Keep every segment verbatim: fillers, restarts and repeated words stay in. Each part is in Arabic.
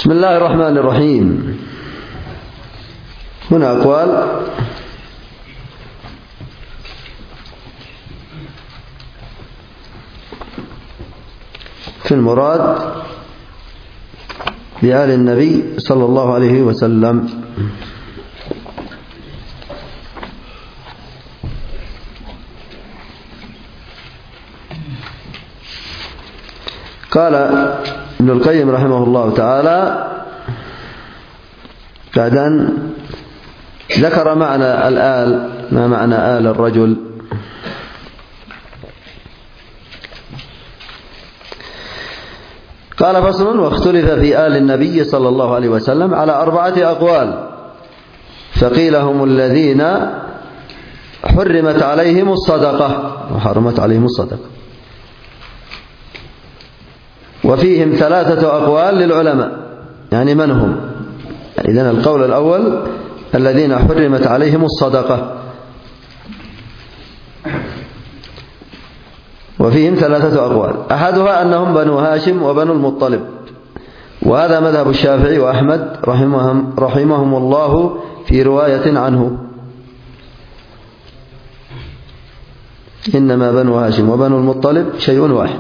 بسم الله الرحمن الرحيم. هنا أقوال في المراد بآل النبي صلى الله عليه وسلم. قال ابن القيم رحمه الله تعالى بعد أن ذكر معنى الآل، ما معنى آل الرجل، قال فصل: واختلف في آل النبي صلى الله عليه وسلم على أربعة أقوال، فقيل هم الذين حرمت عليهم الصدقة وحرمت عليهم الصدقة، وفيهم ثلاثة أقوال للعلماء، يعني من هم؟ إذن القول الأول الذين حرمت عليهم الصدقة، وفيهم ثلاثة أقوال. أحدها أنهم بنو هاشم وبنو المطلب، وهذا مذهب الشافعي وأحمد رحمهم, رحمهم الله في رواية عنه، إنما بنو هاشم وبنو المطلب شيء واحد،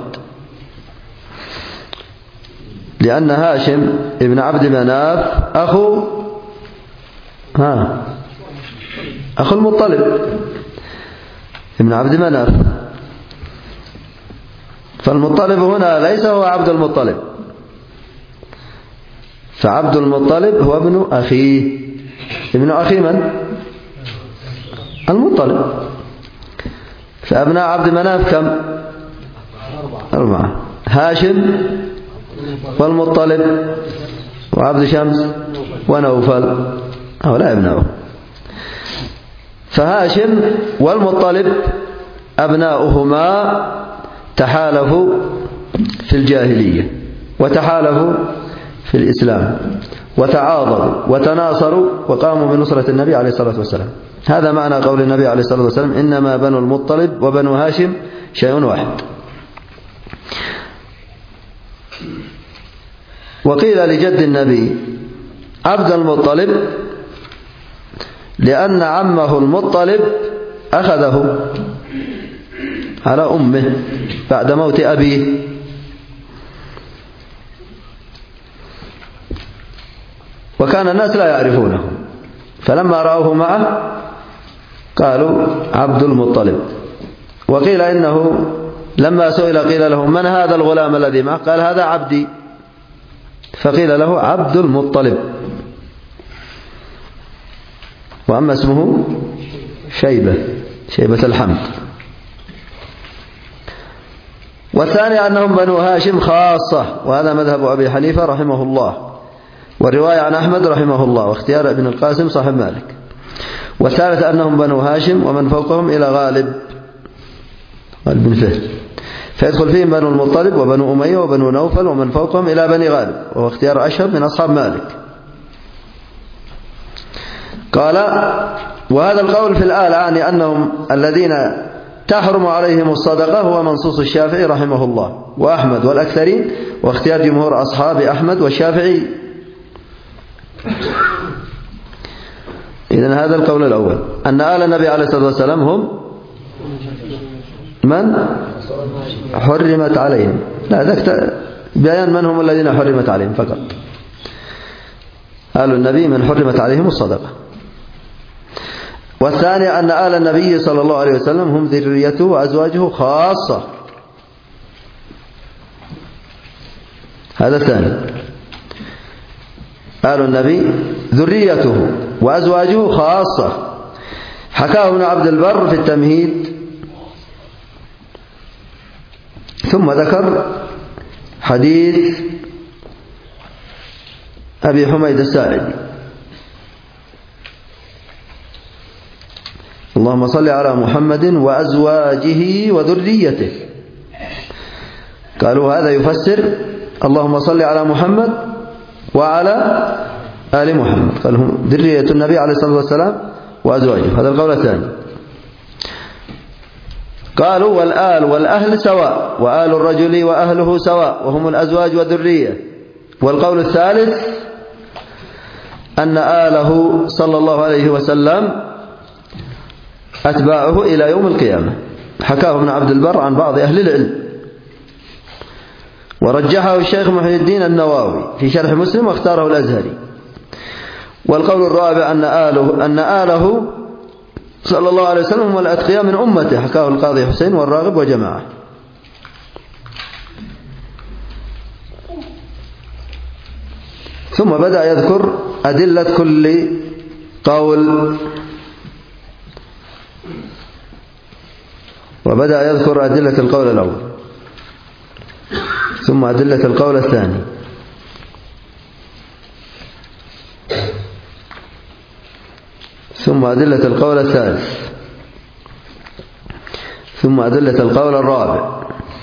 لأن هاشم ابن عبد مناف أخو ها أخو المطلب ابن عبد مناف، فالمطلب هنا ليس هو عبد المطلب، فعبد المطلب هو ابن أخيه. ابن أخي من؟ المطلب. فأبناء عبد مناف كم؟ أربعة: هاشم والمطلب وعبد شمس ونوفل، هؤلاء ابناؤه. فهاشم والمطلب أبناؤهما تحالفوا في الجاهلية وتحالفوا في الإسلام، وتعاضدوا وتناصروا وقاموا بنصرة النبي عليه الصلاة والسلام. هذا معنى قول النبي عليه الصلاة والسلام: إنما بنو المطلب وبنو هاشم شيء واحد. وقيل لجد النبي عبد المطلب لأن عمه المطلب أخذه على أمه بعد موت أبيه، وكان الناس لا يعرفونه، فلما رأوه معه قالوا عبد المطلب. وقيل إنه لما سئل قيل له: من هذا الغلام الذي معه؟ قال: هذا عبدي، فقيل له عبد المطلب. وأما اسمه شيبة، شيبة الحمد. والثاني أنهم بنو هاشم خاصة، وهذا مذهب أبي حنيفة رحمه الله، والرواية عن أحمد رحمه الله، واختيار ابن القاسم صاحب مالك. والثالث أنهم بنو هاشم ومن فوقهم إلى غالب غالب بن فهد، فيدخل فيهم بنو المطلب وبنو أمية وبنو نوفل ومن فوقهم إلى بني غالب، وهو اختيار أشهب من أصحاب مالك. قال: وهذا القول في الآل يعني أنهم الذين تحرم عليهم الصدقة هو منصوص الشافعي رحمه الله وأحمد والأكثرين، واختيار جمهور أصحاب أحمد والشافعي. إذن هذا القول الأول، أن آل النبي عليه الصلاة والسلام هم من حرمت عليهم، لا ذاك بيان من هم الذين حرمت عليهم فقط. آل النبي من حرمت عليهم الصدقة. والثاني أن آل النبي صلى الله عليه وسلم هم ذريته وأزواجه خاصة، هذا الثاني. آل النبي ذريته وأزواجه خاصة، حكاه ابن عبد البر في التمهيد، ثم ذكر حديث أبي حميد الساعدي: اللهم صل على محمد وأزواجه وذريته. قالوا هذا يفسر اللهم صل على محمد وعلى آل محمد، قال هم ذرية النبي عليه الصلاة والسلام وأزواجه، هذا القول الثاني. قالوا والآل والأهل سواء، وآل الرجل وأهله سواء، وهم الأزواج والذرية. والقول الثالث أن آله صلى الله عليه وسلم أتباعه إلى يوم القيامة، حكاه ابن عبد البر عن بعض أهل العلم، ورجحه الشيخ محي الدين النووي في شرح مسلم واختاره الأزهري. والقول الرابع أن آله, أن آله صلى الله عليه وسلم هم الأتقياء من أمته، حكاه القاضي حسين والراغب وجماعة. ثم بدأ يذكر أدلة كل قول، وبدأ يذكر أدلة القول الأول، ثم أدلة القول الثاني، ثم أدلة القول الثالث، ثم أدلة القول الرابع،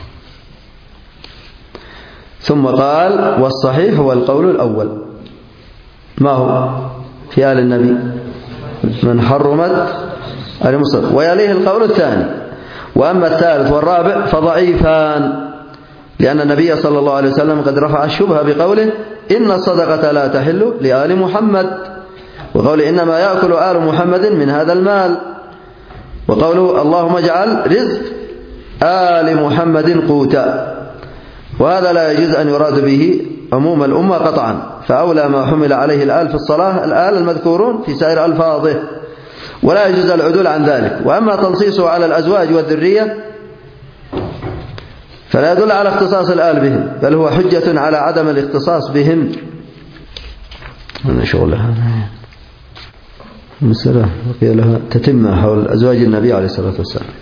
ثم قال والصحيح هو القول الأول. ما هو؟ في آل النبي من حرمت المصدق، ويليه القول الثاني. وأما الثالث والرابع فضعيفان، لأن النبي صلى الله عليه وسلم قد رفع الشبهة بقوله إن الصدقة لا تحل لآل محمد، وقوله إنما يأكل آل محمد من هذا المال، وقوله اللهم اجعل رزق آل محمد قوتا. وهذا لا يجوز أن يراد به عموم الأمة قطعا، فأولى ما حمل عليه الآل في الصلاة الآل المذكورون في سائر ألفاظه، ولا يجوز العدول عن ذلك. وأما تنصيصه على الأزواج والذرية فلا يدل على اختصاص الآل بهم، بل هو حجة على عدم الاختصاص بهم. هذا شغلها المسألة بقي لها تتمة حول أزواج النبي عليه الصلاة والسلام.